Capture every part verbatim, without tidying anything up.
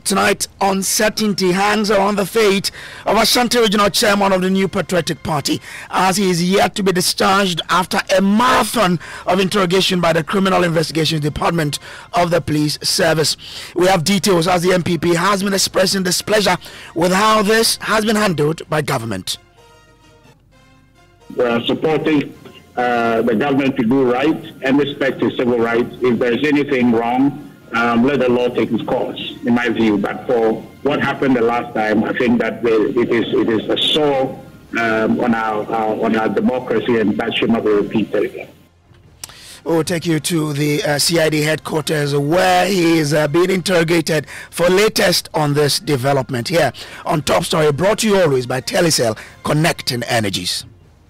tonight, uncertainty hangs around the fate of Ashanti Regional Chairman of the New Patriotic Party as he is yet to be discharged after a marathon of interrogation by the Criminal Investigations Department of the Police Service. We have details as the M P P has been expressing displeasure with how this has been handled by government. We are supporting uh, the government to do right and respect his civil rights. If there's anything wrong, Um, let the law take its course, in my view. But for what happened the last time, I think that it is it is a sore um, on our, our on our democracy, and that should not be repeated again. We'll take you to the uh, C I D headquarters where he is uh, being interrogated for latest on this development. Here on Top Story, brought to you always by Telecel, connecting energies.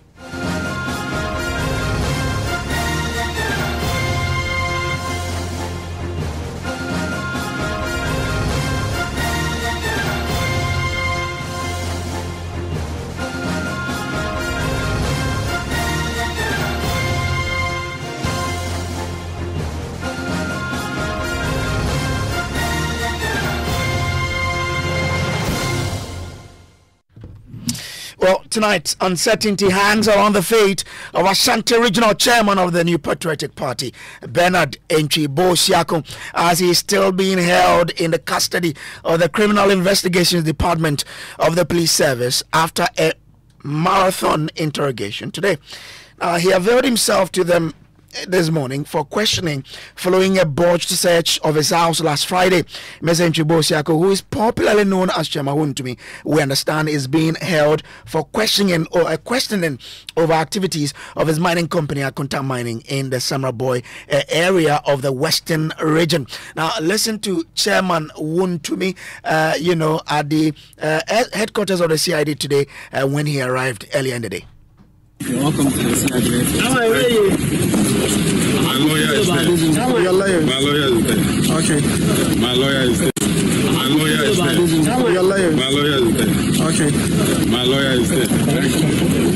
Well, tonight, uncertainty hangs around the fate of Ashanti Regional Chairman of the New Patriotic Party, Bernard Antwi Bosiako, as he is still being held in the custody of the Criminal Investigations Department of the Police Service after a marathon interrogation today. Uh, he availed himself to them this morning for questioning following a botched search of his house last Friday. Mister Antwi Bosiako, who is popularly known as Chairman Wontumi, we understand is being held for questioning or uh, questioning over activities of his mining company, Akonta Mining, in the Samraboy uh, area of the Western region. Now, listen to Chairman Wontumi, uh, you know, at the uh, headquarters of the C I D today uh, when he arrived earlier in the day. You're welcome to the C I D. How are you? My lawyer is there. Your lawyer. My lawyer is there. Okay. My lawyer is there. My lawyer is there. Your lawyer. My lawyer is there. Okay. My lawyer is there. Thank you.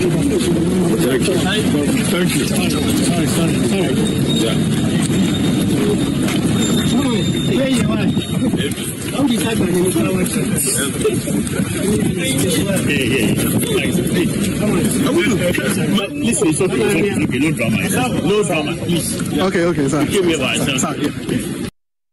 Thank you. Sorry, sorry, sorry. Yeah. Where you are? How do you type my name? Hey, hey. Come on. Listen, it's okay. It's okay. No drama. No drama, please. Okay, okay, sir. Give me a bite. Sir, yeah.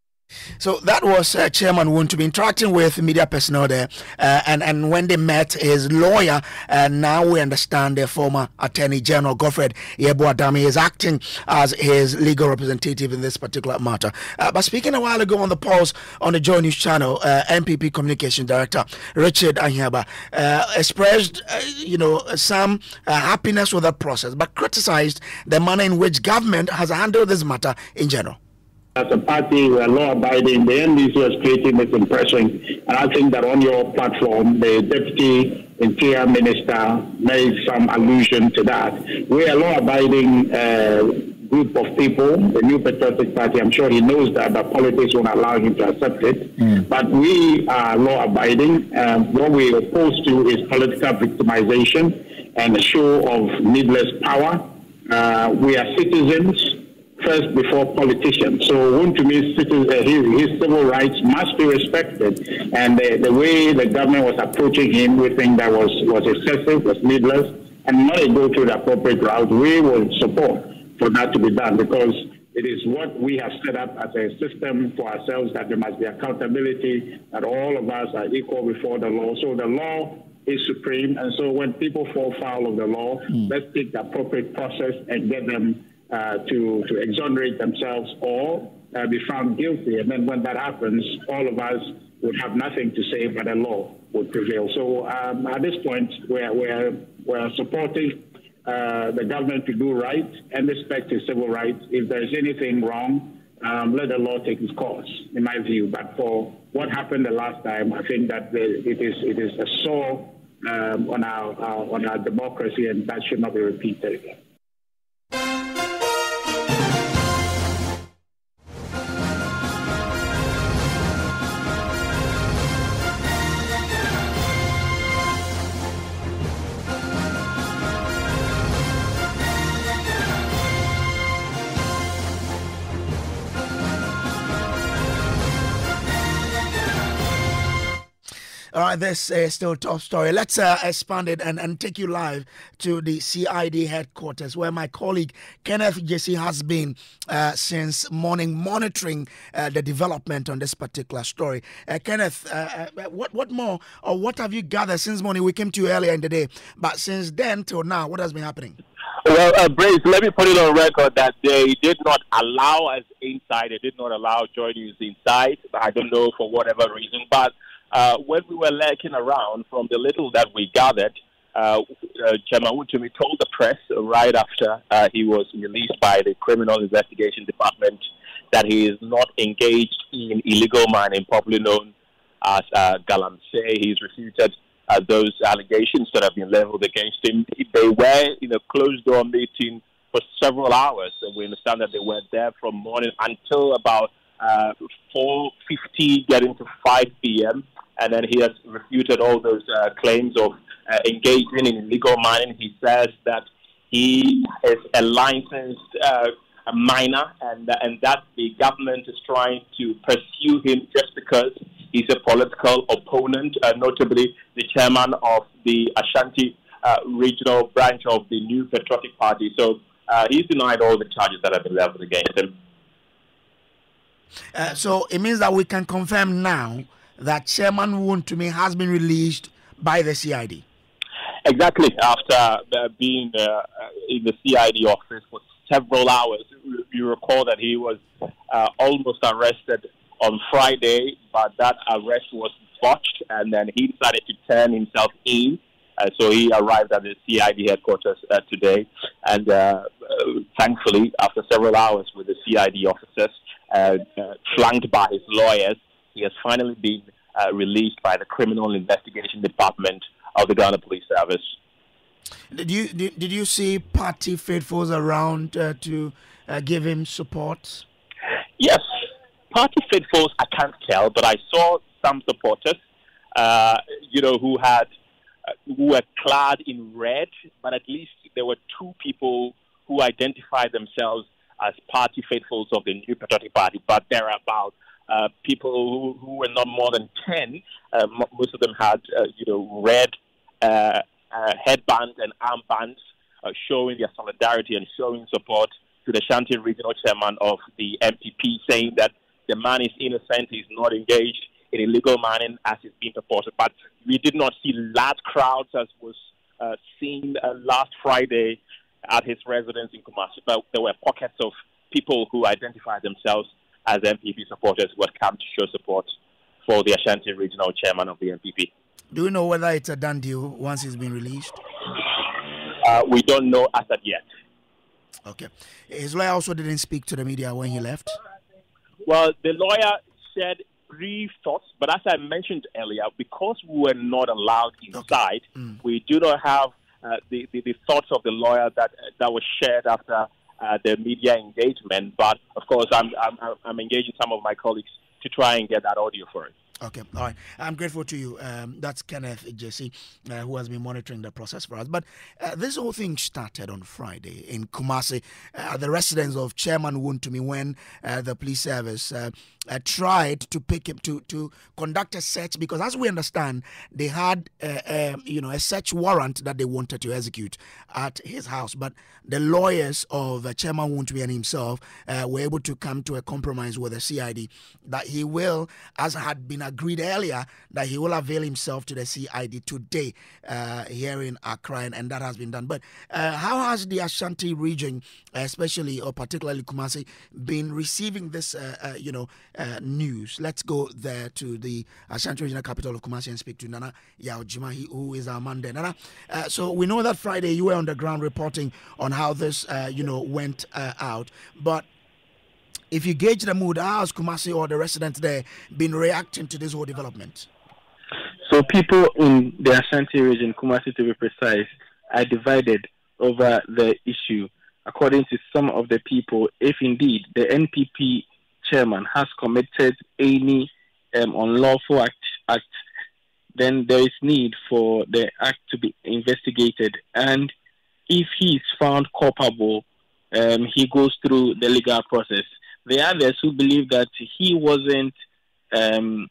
So that was uh, Chairman Wontumi interacting with media personnel there, uh, and and when they met his lawyer, uh, now we understand the former Attorney General Godfred Yeboah-Dame is acting as his legal representative in this particular matter. Uh, but speaking a while ago on the pulse on the Joy News channel, uh, M P P Communication Director Richard Ahiaba uh, expressed, uh, you know, some uh, happiness with the process, but criticized the manner in which government has handled this matter in general. As a party, we are law-abiding. The N D C was creating this impression, and I think that on your platform, the Deputy Interior Minister made some allusion to that. We are a law-abiding uh, group of people, the New Patriotic Party. I'm sure he knows that, but politics won't allow him to accept it. Mm. But we are law-abiding. Um, what we oppose to is political victimization and a show of needless power. Uh, we are citizens first before politicians. So Wontumi, uh, his, his civil rights must be respected. And the, the way the government was approaching him, we think that was, was excessive, was needless, and not go through the appropriate route. We will support for that to be done, because it is what we have set up as a system for ourselves, that there must be accountability, that all of us are equal before the law. So the law is supreme. And so when people fall foul of the law, mm. let's take the appropriate process and get them Uh, to, to exonerate themselves or uh, be found guilty. And then when that happens, all of us would have nothing to say, but the law would prevail. So um, at this point, we're, we're, we're supporting uh, the government to do right and respect his civil rights. If there's anything wrong, um, let the law take its course, in my view. But for what happened the last time, I think that it is, it is a sore um, on, our, our, on our democracy, and that should not be repeated again. All right, this is still a top story. Let's uh, expand it and, and take you live to the C I D headquarters, where my colleague Kenneth Jesse has been uh, since morning monitoring uh, the development on this particular story. Uh, Kenneth, uh, uh, what what more or what have you gathered since morning? We came to you earlier in the day, but since then till now, what has been happening? Well, uh, Brace, let me put it on record that they did not allow us inside. They did not allow Joy News inside. I don't know for whatever reason, but Uh, when we were lurking around, from the little that we gathered, uh, uh, Chairman Wontumi told the press right after uh, he was released by the Criminal Investigation Department that he is not engaged in illegal mining, popularly known as uh, Galamsey. He's refuted uh, those allegations that have been leveled against him. They were in a closed-door meeting for several hours, and we understand that they were there from morning until about uh, four fifty, getting to five p.m., and then he has refuted all those uh, claims of uh, engaging in illegal mining. He says that he is a licensed uh, a miner, and uh, and that the government is trying to pursue him just because he's a political opponent, uh, notably the chairman of the Ashanti uh, regional branch of the New Patriotic Party. So uh, he's denied all the charges that have been leveled against him. Uh, so it means that we can confirm now that Chairman Wontumi has been released by the C I D. Exactly. After uh, being uh, in the C I D office for several hours, you recall that he was uh, almost arrested on Friday, but that arrest was botched, and then he decided to turn himself in. Uh, so he arrived at the C I D headquarters uh, today, and uh, uh, thankfully, after several hours with the C I D officers, uh, uh, flanked by his lawyers, he has finally been uh, released by the Criminal Investigation Department of the Ghana Police Service. Did you did, did you see party faithfuls around uh, to uh, give him support? Yes, party faithfuls I can't tell, but I saw some supporters, uh, you know, who had uh, who were clad in red, but at least there were two people who identified themselves as party faithfuls of the New Patriotic Party, but there are about Uh, people who, who were not more than ten. Uh, m- most of them had, uh, you know, red uh, uh, headbands and armbands, uh, showing their solidarity and showing support to the Ashanti regional chairman of the M P P, saying that the man is innocent, he's not engaged in illegal mining as is being purported. But we did not see large crowds as was uh, seen uh, last Friday at his residence in Kumasi. But there were pockets of people who identified themselves as M P P supporters would come to show support for the Ashanti regional chairman of the M P P. Do you know whether it's a done deal once he's been released? Uh, we don't know as of yet. Okay. His lawyer also didn't speak to the media when he left? Well, the lawyer said brief thoughts, but as I mentioned earlier, because we were not allowed inside, okay. mm. we do not have uh, the, the, the thoughts of the lawyer that, uh, that was shared after Uh, the media engagement, but of course I'm, I'm I'm engaging some of my colleagues to try and get that audio for it. Okay, all right. I'm grateful to you. Um, that's Kenneth Jesse, uh, who has been monitoring the process for us. But uh, this whole thing started on Friday in Kumasi, uh, the residence of Chairman Wontumi, when uh, the police service uh, uh, tried to pick him to to conduct a search, because as we understand, they had uh, uh, you know a search warrant that they wanted to execute at his house. But the lawyers of uh, Chairman Wontumi and himself uh, were able to come to a compromise with the C I D that he will, as had been agreed earlier, that he will avail himself to the C I D today uh, here in Accra, and that has been done. But uh, how has the Ashanti region, especially or particularly Kumasi, been receiving this, uh, uh, you know, uh, news? Let's go there to the Ashanti regional capital of Kumasi and speak to Nana Yaojima, who is our man there. Nana, uh, so we know that Friday you were on the ground reporting on how this, uh, you know, went uh, out, but if you gauge the mood, how has Kumasi or the residents there been reacting to this whole development? So people in the Ashanti region, Kumasi to be precise, are divided over the issue. According to some of the people, if indeed the N P P chairman has committed any um, unlawful act, act, then there is need for the act to be investigated. And if he is found culpable, um, he goes through the legal process. The others who believe that he wasn't um,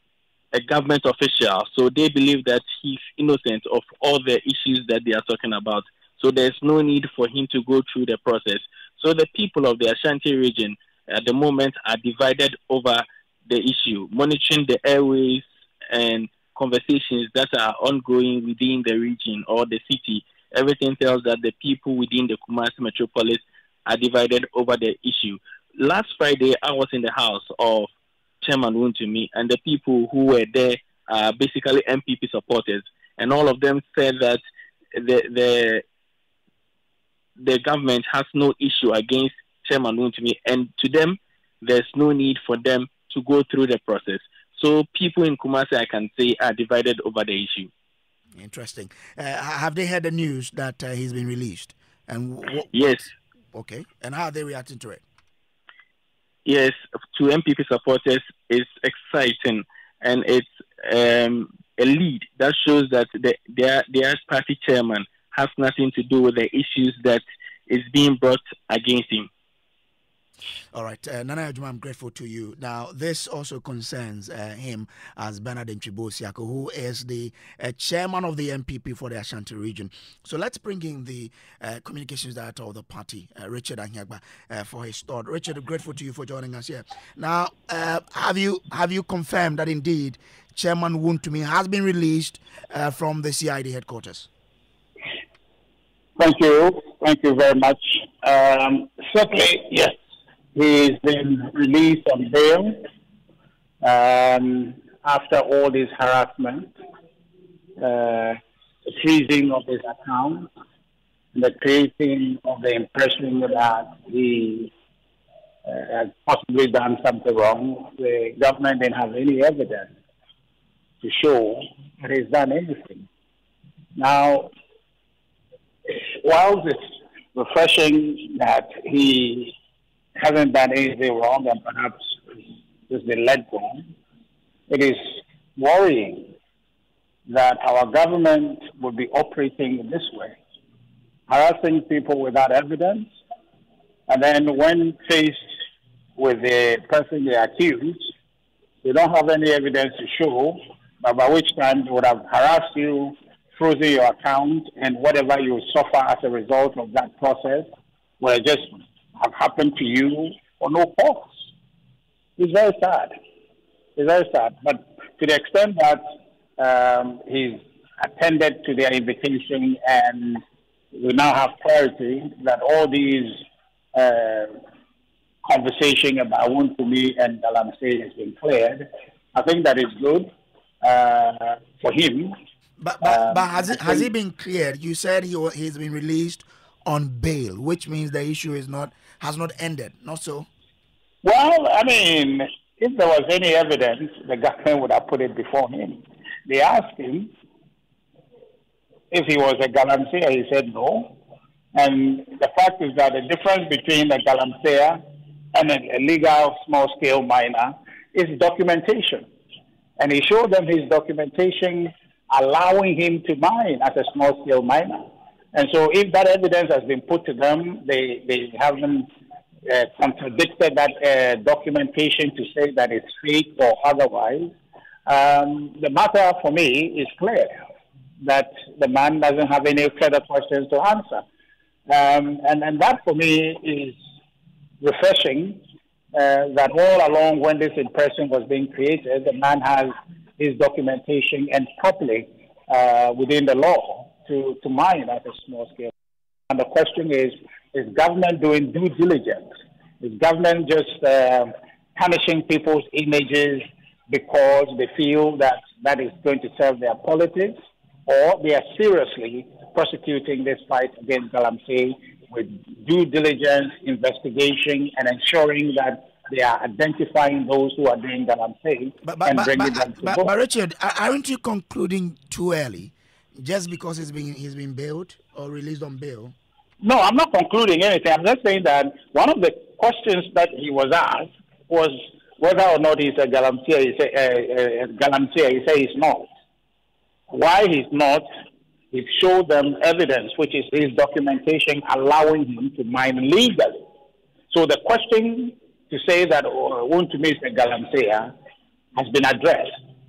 a government official, so they believe that he's innocent of all the issues that they are talking about. So there's no need for him to go through the process. So the people of the Ashanti region at the moment are divided over the issue, monitoring the airways and conversations that are ongoing within the region or the city. Everything tells that the people within the Kumasi metropolis are divided over the issue. Last Friday, I was in the house of Chairman Wontumi, and the people who were there are basically M P P supporters, and all of them said that the the the government has no issue against Chairman Wontumi, and to them, there's no need for them to go through the process. So people in Kumasi, I can say, are divided over the issue. Interesting. Uh, have they heard the news that uh, he's been released? And w- yes. Okay. And how are they reacting to it? Yes, to M P P supporters, it's exciting, and it's um, a lead that shows that the, their their party chairman has nothing to do with the issues that is being brought against him. All right, uh, Nana Adjumah, I'm grateful to you. Now, this also concerns uh, him as Bernard Antwi Bosiako, who is the uh, chairman of the M P P for the Ashanti region. So let's bring in the uh, communications director of the party, uh, Richard Anyagba, uh, for his thought. Richard, I'm grateful to you for joining us here. Now, uh, have you have you confirmed that indeed Chairman Wontumi has been released uh, from the C I D headquarters? Thank you. Thank you very much. Um, certainly, yes. He's been released on bail um, after all this harassment, uh, the freezing of his account, the creating of the impression that he uh, had possibly done something wrong. The government didn't have any evidence to show that he's done anything. Now, while it's refreshing that he hasn't done anything wrong and perhaps just been let go, it is worrying that our government would be operating in this way, harassing people without evidence, and then when faced with the person they accuse, they don't have any evidence to show, but by which time they would have harassed you, frozen your account, and whatever you suffer as a result of that process will just have happened to you for no cause. It's very sad. It's very sad. But to the extent that um, he's attended to their invitation and we now have clarity that all these uh, conversation about Wontumi and Galamsey has been cleared, I think that is good uh, for him. But, but, um, but has, it, has he been cleared? You said he he's been released on bail, which means the issue is not has not ended, not so? Well, I mean, if there was any evidence, the government would have put it before him. They asked him if he was a Galamsey, he said no. And the fact is that the difference between a Galamsey and a legal small-scale miner is documentation. And he showed them his documentation allowing him to mine as a small-scale miner. And so if that evidence has been put to them, they, they haven't uh, contradicted that uh, documentation to say that it's fake or otherwise. Um, the matter for me is clear, that the man doesn't have any further questions to answer. Um, and, and that for me is refreshing, uh, that all along when this impression was being created, the man has his documentation and properly uh, within the law to, to mine at a small scale. And the question is, is government doing due diligence? Is government just uh, punishing people's images because they feel that that is going to serve their politics? Or they are seriously prosecuting this fight against Galamsey with due diligence, investigation, and ensuring that they are identifying those who are doing Galamsey but, but, and but, bringing but, them to but, book. but Richard, aren't you concluding too early just because he's been he's been bailed or released on bail? No, I'm not concluding anything. I'm just saying that one of the questions that he was asked was whether or not he's a Galamsey. He said, uh, uh, Galamsey. He said he's not. Why he's not, he showed them evidence, which is his documentation allowing him to mine legally. So the question to say that uh, Wontumi is a Galamsey has been addressed.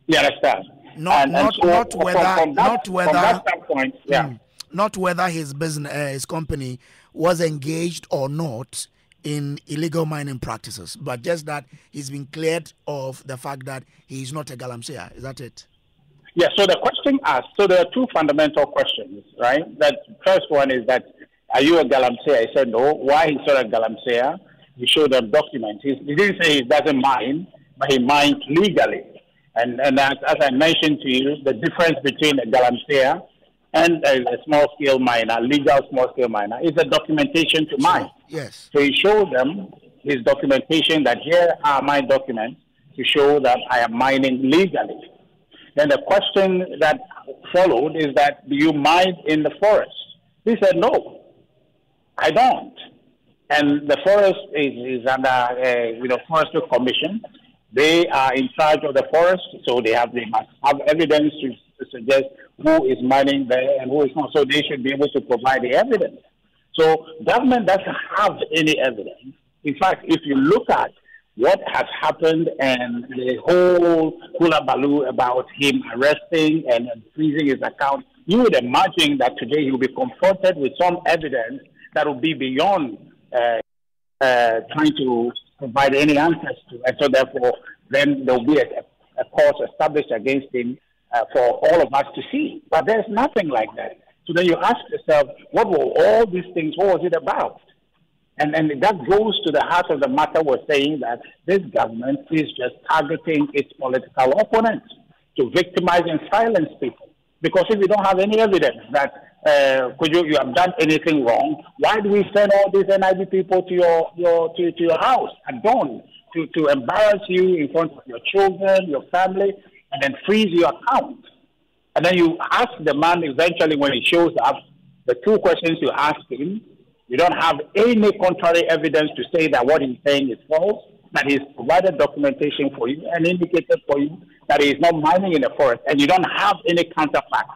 You understand? Not, and, not, and so not from, whether, from that, not whether, from that standpoint, yeah. Mm, not whether his business, uh, his company was engaged or not in illegal mining practices, but just that he's been cleared of the fact that he is not a Galamsey. Is that it? Yeah, so the question asked, so there are two fundamental questions, right? That first one is that, are you a Galamsey? I said no. Why he's not a Galamsey? We showed them documents. He, he didn't say he doesn't mine, but he mines legally. And, and as, as I mentioned to you, the difference between a Galamsey and a, a small-scale miner, legal small-scale miner, is the documentation to mine. Yes. So he showed them his documentation that here are my documents to show that I am mining legally. Then the question that followed is that, do you mine in the forest? He said, no, I don't. And the forest is, is under a you know, forestry commission. They are in charge of the forest, so they have they must have evidence to, to suggest who is mining there and who is not. So they should be able to provide the evidence. So government doesn't have any evidence. In fact, if you look at what has happened and the whole hula baloo about him arresting and freezing his account, you would imagine that today he will be confronted with some evidence that will be beyond uh, uh, trying to provide any answers to. And so therefore, then there will be a, a cause established against him uh, for all of us to see. But there's nothing like that. So then you ask yourself, what were all these things, what was it about? And, and that goes to the heart of the matter. We're saying that this government is just targeting its political opponents to victimize and silence people. Because if you don't have any evidence that uh, could you, you have done anything wrong, why do we send all these N I B people to your, your, to, to your house at dawn to, to embarrass you in front of your children, your family, and then freeze your account? And then you ask the man eventually when he shows up, the two questions you ask him, you don't have any contrary evidence to say that what he's saying is false, that he's provided documentation for you and indicated for you that he is not mining in the forest, and you don't have any counterfacts.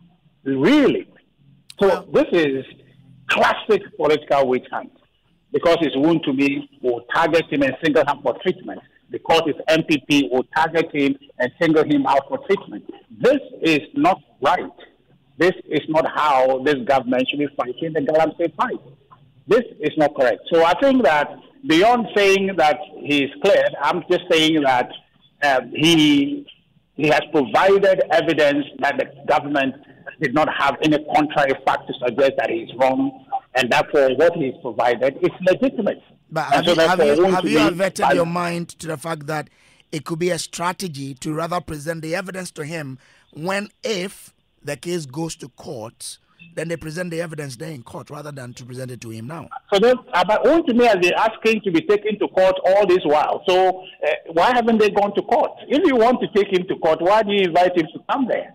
Really? So this is classic political witch hunt, because his wound to me will target him and single him for treatment, because his M P P will target him and single him out for treatment. This is not right. This is not how this government should be fighting the Galamsey fight. This is not correct. So I think that beyond saying that he is cleared, I'm just saying that uh, he he has provided evidence that the government did not have any contrary fact to suggest that he is wrong, and therefore what he has provided is legitimate. But have so you, have you, have you be, averted your mind to the fact that it could be a strategy to rather present the evidence to him when, if the case goes to court, then they present the evidence there in court rather than to present it to him now? So then, about own to me as they asking to be taken to court all this while. So uh, why haven't they gone to court? If you want to take him to court, why do you invite him to come there?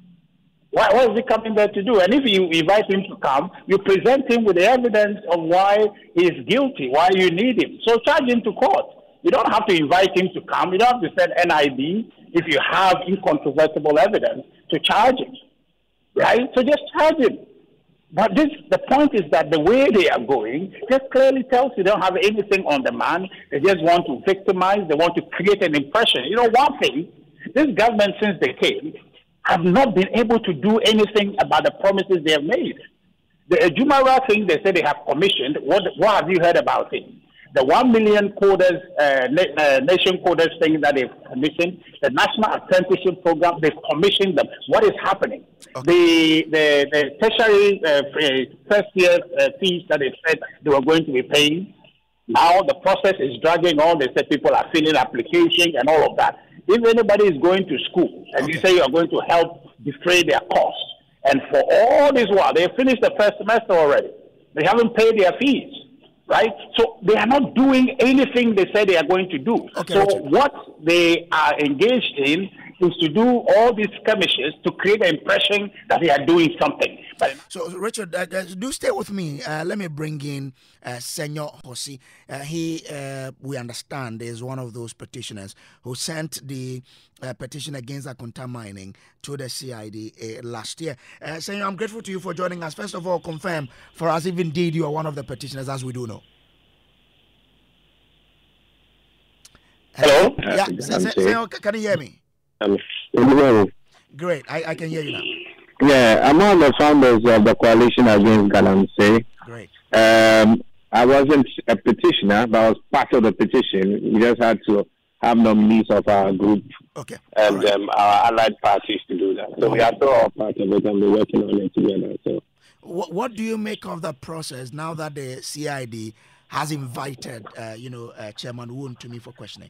Why, what is he coming there to do? And if you invite him to come, you present him with the evidence of why he is guilty, why you need him. So charge him to court. You don't have to invite him to come. You don't have to send N I B if you have incontrovertible evidence to charge him. Right? So just charge him. But this, the point is that the way they are going just clearly tells you they don't have anything on the man. They just want to victimize. They want to create an impression. You know, one thing, this government, since they came, have not been able to do anything about the promises they have made. The Ejumara thing they say they have commissioned, what, what have you heard about it? The one million coders, uh, na- uh, nation coders thing that they've commissioned, the national apprenticeship program, they've commissioned them. What is happening? Okay. The, the, the tertiary uh, first year uh, fees that they said they were going to be paying, now the process is dragging on. They said people are filling applications and all of that. If anybody is going to school and okay. you say you are going to help defray their costs, and for all this while, they finished the first semester already. They haven't paid their fees. Right? So they are not doing anything they say they are going to do. Okay, so Richard. What they are engaged in is to do all these skirmishes to create an impression that they are doing something. But so, Richard, uh, do stay with me. Uh, let me bring in uh, Senor Hosi. Uh, he, uh, we understand, is one of those petitioners who sent the uh, petition against Akonta mining to the C I D uh, last year. Uh, Senor, I'm grateful to you for joining us. First of all, confirm for us if indeed you are one of the petitioners, as we do know. Hello? Uh, yeah, Senor, can you hear me? Um, well, Great. I, I can hear you now. yeah, I'm one of the founders of the Coalition Against Galamsey. Great. Um, I wasn't a petitioner, but I was part of the petition. We just had to have nominees of our group Okay. and Right. um, our allied parties to do that. So we are still all part of it and we're working on it together. So, What, what do you make of that process now that the C I D has invited, uh, you know, uh, Chairman Woon to me for questioning?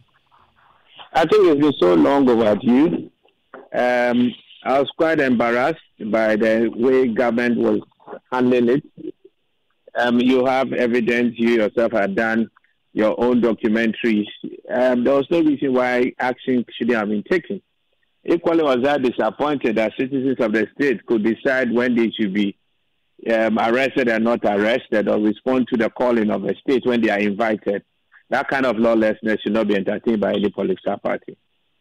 I think it's been so long overdue. Um, I was quite embarrassed by the way government was handling it. Um, you have evidence, you yourself have done your own documentaries. Um, there was no reason why action shouldn't have been taken. Equally was I disappointed that citizens of the state could decide when they should be um, arrested and not arrested, or respond to the calling of the state when they are invited. That kind of lawlessness should not be entertained by any political party.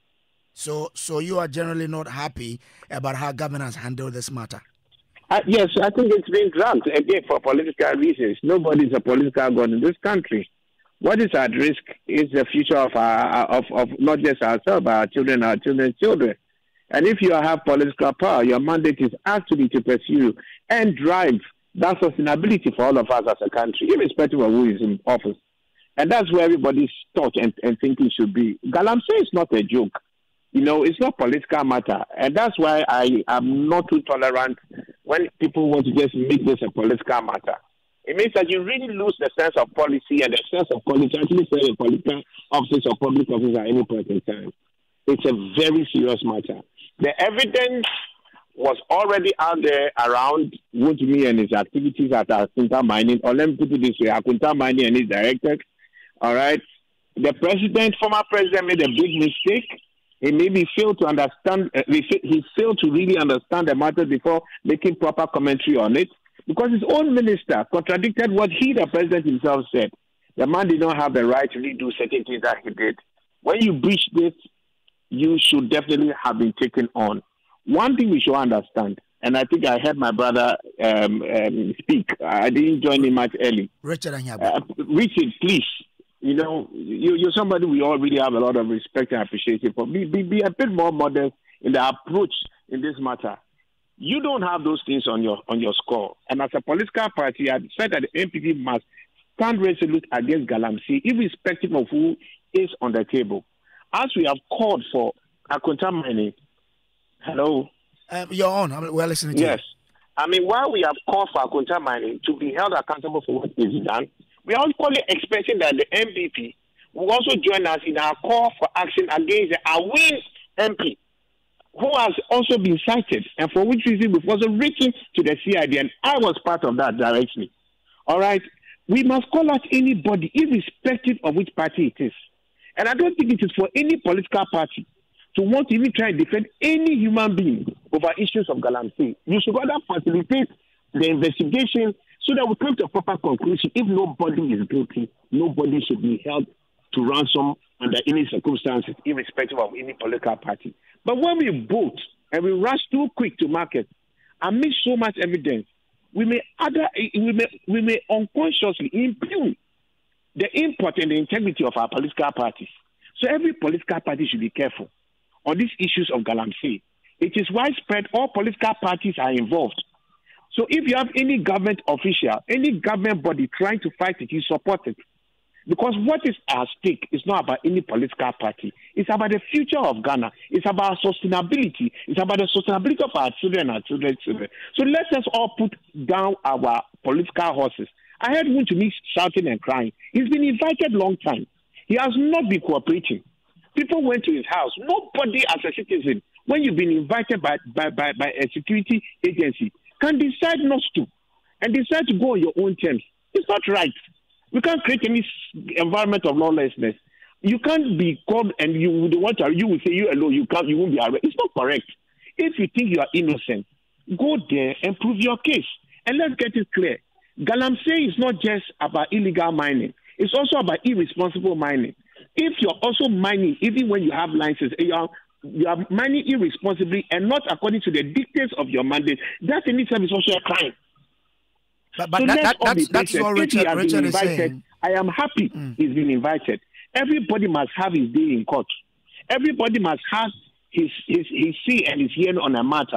So, so you are generally not happy about how government has handled this matter? Uh, yes, I think it's been dragged again for political reasons. Nobody is a political god in this country. What is at risk is the future of our, of, of not just ourselves, but our children, our children's children. And if you have political power, your mandate is actually to pursue and drive that sustainability for all of us as a country, irrespective of who is in office. And that's where everybody's thought and, and thinking should be. Galamsey is not a joke. You know, it's not political matter. And that's why I am not too tolerant when people want to just make this a political matter. It means that you really lose the sense of policy and the sense of quality actually say a political office or public office at any point in time. It's a very serious matter. The evidence was already out there around Woodme and his activities at Akunta Mining, or let me put it this way, Akunta Mining and his directors. All right. The president, former president, made a big mistake. He maybe failed to understand, uh, he failed to really understand the matter before making proper commentary on it, because his own minister contradicted what he, the president himself, said. The man did not have the right to redo certain things that he did. When you breach this, you should definitely have been taken on. One thing we should understand, and I think I heard my brother um, um, speak. I didn't join him much early. Richard Anyabo. Uh, Richard, please. You know, you, you're somebody we all really have a lot of respect and appreciation for. Be, be, be a bit more modest in the approach in this matter. You don't have those things on your on your score. And as a political party, I said that the N P P must stand resolute against Galamsey, irrespective of who is on the table. As we have called for Akunta Mining. Hello? Um, you're on. I mean, we're listening to yes. you. I mean, while we have called for Akunta Mining to be held accountable for what is done, we are equally expecting that the M P P will also join us in our call for action against the Awin M P, who has also been cited, and for which reason we've also written to the C I D, and I was part of that directly. All right? We must call out anybody, irrespective of which party it is. And I don't think it is for any political party to want to even try and defend any human being over issues of Galamsey. You should rather facilitate the investigation so that we come to a proper conclusion. If nobody is guilty, nobody should be held to ransom under any circumstances, irrespective of any political party. But when we vote and we rush too quick to market and miss so much evidence, we may other we may we may unconsciously impugn the import and the integrity of our political parties. So every political party should be careful on these issues of Galamsey. It is widespread. All political parties are involved. So if you have any government official, any government body trying to fight it, you support it. Because what is at stake is not about any political party. It's about the future of Ghana. It's about sustainability. It's about the sustainability of our children and our children's children. So let us all put down our political horses. I heard Woodme shouting and crying. He's been invited a long time. He has not been cooperating. People went to his house. Nobody as a citizen, when you've been invited by, by, by, by a security agency, can decide not to and decide to go on your own terms. It's not right. We can't create any environment of lawlessness. You can't be called and you would want to, you will say you alone, you can't, you won't be arrested. It's not correct. If you think you are innocent, go there and prove your case. And let's get it clear. Galamsey is not just about illegal mining. It's also about irresponsible mining. If you're also mining, even when you have license, you are, you are mining irresponsibly and not according to the dictates of your mandate, that in itself is also a crime. But, but so that, that, that's, that's what Richard, Richard is invited, saying. I am happy mm. he's been invited. Everybody must have his day in court. Everybody must have his, his, his see and his hearing on a matter,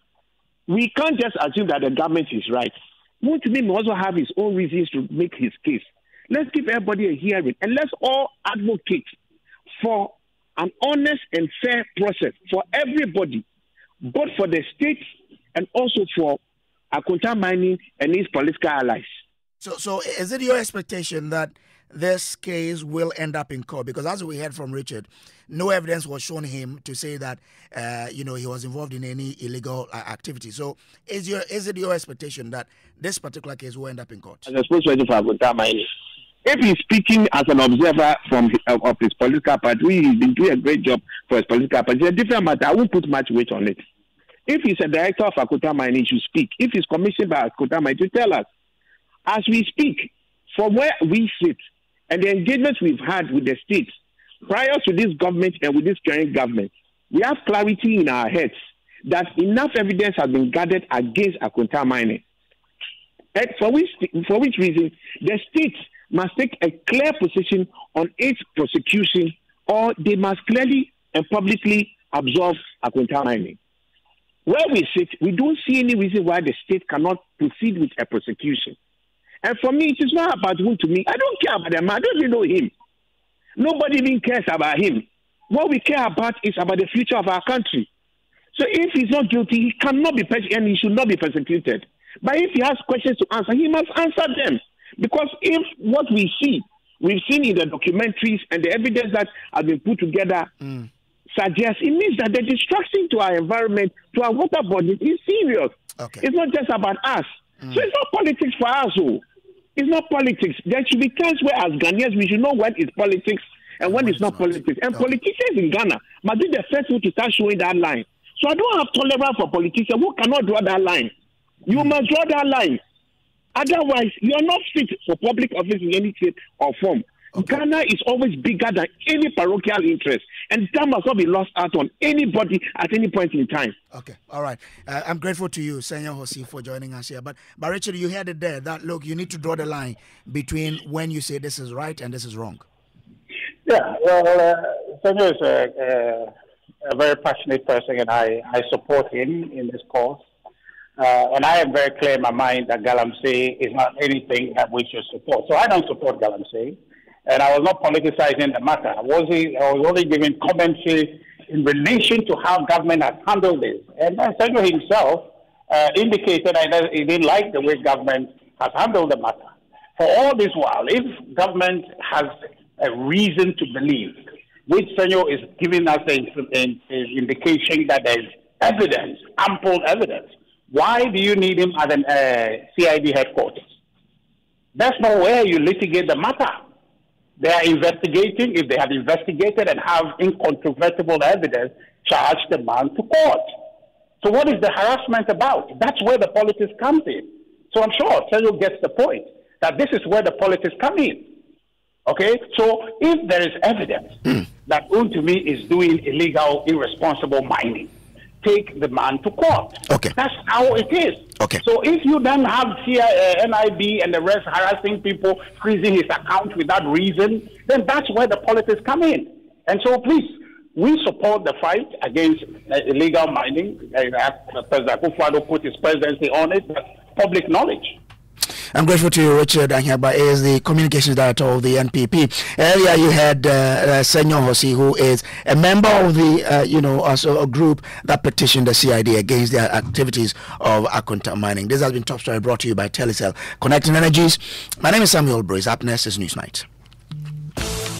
we can't just assume that the government is right. Wontumi may also have his own reasons to make his case. Let's give everybody a hearing, and let's all advocate for an honest and fair process for everybody, both for the state and also for Akonta Mining and his political allies. So, so is it your expectation that this case will end up in court? Because as we heard from Richard, no evidence was shown him to say that uh, you know he was involved in any illegal uh, activity. So, is your is it your expectation that this particular case will end up in court? As a spokesperson for Akonta Mining, if he's speaking as an observer from his, uh, of his political party, he's been doing a great job for his political party. It's a different matter. I won't put much weight on it. If he's a director of Akonta Mining, he should speak. If he's commissioned by Akonta Mining, to tell us. As we speak, from where we sit, and the engagements we've had with the state prior to this government and with this current government, we have clarity in our heads that enough evidence has been gathered against Akonta Mining. And for which, for which reason, the state must take a clear position on its prosecution, or they must clearly and publicly absolve Akonta Mining. Where we sit, we don't see any reason why the state cannot proceed with a prosecution. And for me, it is not about who to me. I don't care about the man. I don't even know him. Nobody even cares about him. What we care about is about the future of our country. So if he's not guilty, he cannot be persecuted and he should not be persecuted. But if he has questions to answer, he must answer them. Because if what we see, we've seen in the documentaries and the evidence that has been put together mm. suggests, it means that the destruction to our environment, to our water bodies is serious. Okay. It's not just about us. Mm. So it's not politics for us. Oh. It's not politics. There should be times where, as Ghanaians, we should know when it's politics and when, when it's, it's not, not politics. And okay. politicians in Ghana must be the first one to start showing that line. So I don't have tolerance for politicians who cannot draw that line. You mm. must draw that line. Otherwise, you are not fit for public office in any shape or form. Okay. Ghana is always bigger than any parochial interest, and that must not be lost out on anybody at any point in time. Okay, all right. Uh, I'm grateful to you, Senor Hosi, for joining us here. But, but Richard, you heard it there, that, look, you need to draw the line between when you say this is right and this is wrong. Yeah, well, uh, Senor is a, a, a very passionate person, and I, I support him in this cause. Uh, and I am very clear in my mind that Galamsey is not anything that we should support. So I don't support Galamsey. And I was not politicizing the matter. I was, I was only giving commentary in relation to how government has handled this. And Senor himself uh, indicated that he didn't like the way government has handled the matter. For all this while, if government has a reason to believe, which Senor is giving us an indication that there is evidence, ample evidence, why do you need him at an uh, C I D headquarters? That's not where you litigate the matter. They are investigating. If they have investigated and have incontrovertible evidence, charge the man to court. So what is the harassment about? That's where the politics comes in. So I'm sure Senor gets the point that this is where the politics come in. Okay? So if there is evidence that Untumi is doing illegal, irresponsible mining, take the man to court. Okay. That's how it is. Okay. So if you then have C I, uh, N I B and the rest harassing people, freezing his account without reason, then that's where the politics come in. And so please, we support the fight against uh, illegal mining. Uh, President Akufo-Addo put his presidency on it, but public knowledge. I'm grateful to you, Richard Anyaba is the communications director of the N P P. Earlier, you had uh, uh, Senor Hosi, who is a member of the, uh, you know, also a group that petitioned the C I D against the activities of Akonta Mining. This has been Top Story brought to you by Telecel Connecting Energies. My name is Samuel Brace. Up next is Newsnight.